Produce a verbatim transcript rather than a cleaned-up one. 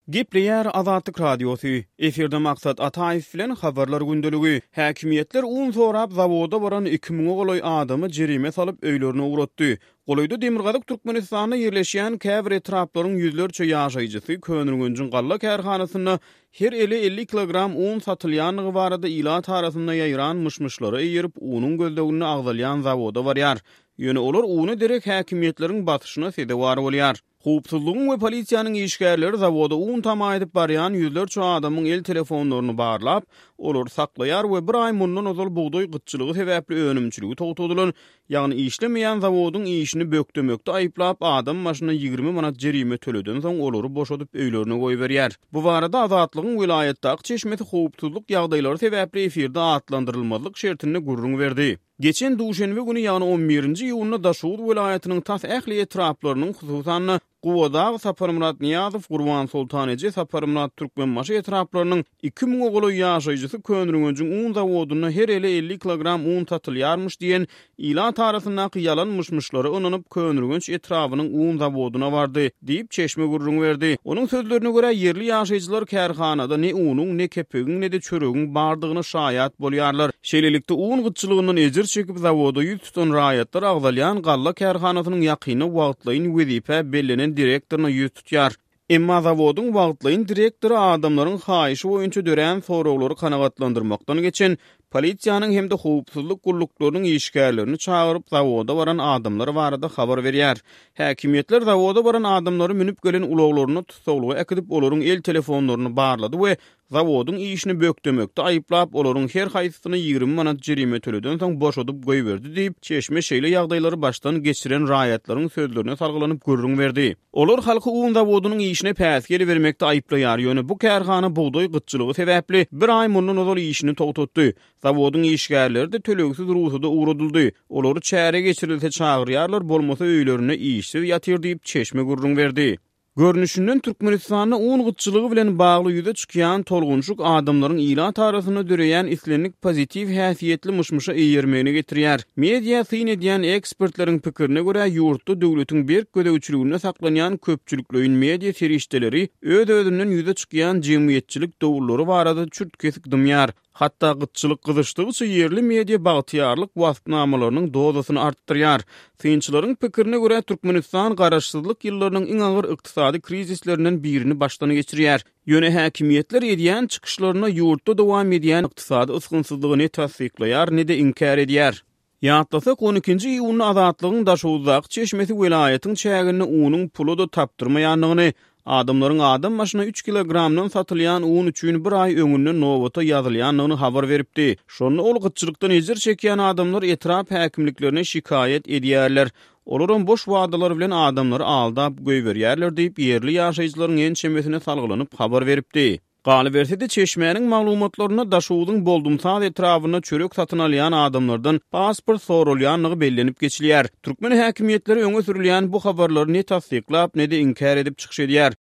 Gepleyer Azatlyk Radiosu. Eferde maksat Ataýew bilen habarlar gündöligi. Häkimetler un sorap zawoda baran iki ming goloy adamy jerime salyp öýlerine uğratdy. Goloyda Demirgazyk Türkmenistanyna ýerleşýän käbir etraplaryň ýüzlerçe ýaşaýjysy Könürgünjün galla kärhanasyna her elli elli kilogram un satylýanlygy barada ilat arasynda ýaýran myşmyşlary ýerip unyň gözlegini agdalýan zawoda barýar. Ýöne olar uny derek häkimetleriň batyşyna sedewar bolýar. Howpsuzlygyň we polisiýanyň işgärleri zawoda un tama edip barýan ýüzlerçe adamyň el telefonlaryny barlap, olar saklaýar we bir ay mundan ozal buğdoý gytçylygy sebäpli önümçiligi togtadylar. Ýagny işlemeýän zawodyň işini bökdemekde aýyplap adam maşyna ýygrimi manat jerime töleden soň olary boşadyp öýlerine goýberýär. Bu barada Azatlygyň vilayetdaky çeşmeti howpsuzlyk ýagdaýlary sebäpli efirde atlandyrylmalyk şertini gurrun berdi. Geçen duşenbe günü ýagny on birinji iýulda Daşuwut vilayatynyň tas ähli etraplarynyň hususan Guwada Saparmurat Niýazow, Gurban Sultanaje, Saparmurat Türkmenmaşy etraplarynyň iki ming goloy ýaşaýjysy Könürgünjün un zawodyna her ele elli kilogram un tatylýarmyş diýen ilan tarafyndan ýalanmyşmyşlary onanyp Könürgünç etrafynyň un zawodyna bardy diýip çeşme gurrun berdi. Onuň sözlerine görä yerli ýaşaýjylar kärhanada ne unuň ne kepegiň ne de çöregiň bardygyny şaýat bolýarlar. Şeýlelikde un gytçylygyndan ejir çekip zawoda ýüz tutan raýatlar agdalýan galla kärhanasynyň ýakyny wagtlaýyn wezipe bellenen direktoryna ýüz tutýar. Emma zawodyň wagtlaýyn direktory adamlaryň haýyşy boýunça dören soraglary kanagatlandyrmakdan geçen polisiýanyň hemde howpsuzlyk gulluklarynyň işgärlerini çağıryp zawoda baran adamlar barada habar berýär. Häkimetler zawoda baran adamlary minip gelen ulaglaryny tutsaglygy ekidip olaryň el telefonlaryny barlady we zawodyň işini bökdemekde aýyplap olaryň her haýsysyny ýygrimi manat jerime töleden soň boşadyp goýberdi diýip çeşme şeýle ýagdaýlary başdan geçiren raýatlaryň sözlerine salgylanyp gurrun berdi. Olar halky un zawodynyň işine päs geli bermekde aýyplaýar. Ýöne bu kärhana buğdoý gytçylygy sebäpli bir ay mundan ozal işini togtatdy. Zawodyň işgärleri de tölegsiz ruhsada uğradyldy. Olary çäre geçirilse çağırýarlar, bolmasa öýlerine işsiz ýatyr diýip çeşme gurrun berdi. Görnüşinden Türkmenistanyna un gytçylygy bilen bagly ýüze çykýan tolgunçuk adamlaryň ilat arasyna döreýän islenlik pozitiv häsiýetli myşmyşa eýermegine getirýär. Media syn edýän ekspertleriň pikirine görä ýurtda döwletiň berk gödäwçiligine saklanýan köpçüliklöýün media serişdeleri öz-özünden ýüze çykýan jemgyýetçilik dowullary barada çürt kesik dymýar. Hatta gytçylyk gyzyşdygyça yerli media bagtýarlyk wagtnamalarynyň dozasyny artdyrýar. Synçylaryň pikirine görä Türkmenistan garaşsyzlyk ýyllarynyň iň agyr ykdysady krizislerinden birini başdan geçirýär. Ýöne häkimetler edýän çykyşlaryna ýurtda dowam edýän ykdysady ysgynsyzlygyny tasdiklaýar ne de inkar edýär. Ýatlasak on ikinji iýulda Azatlygyň Daşuwdaky çeşmeti vilayatyň çägini unyň pulu da tapdyrmaýanlygyny, adamlaryň adam maşyna üç kilogramdan satylýan un üçin bir ay öňünden nowata ýazylýanyny habar beripdi. Şonu ol gytçylykdan ejir çekýän adamlar etrap häkimliklerine şikayet edýärler. Olaryň boş wagdalar bilen adamlary aldap goýberýärler diýip yerli ýaşaýjylaryň en çemesine salgylanyp habar beripdi. Galy bersede çeşmenin maglumatlaryna Daşuwdyň boldumsaz etrawyna çörek satyn alýan adamlardan pasport sorulýanlygy bellenip geçilýär. Türkmen häkimetleri öňe sürilýän bu habarlary ne tasdiklap ne de inkar edip çykyş edýär.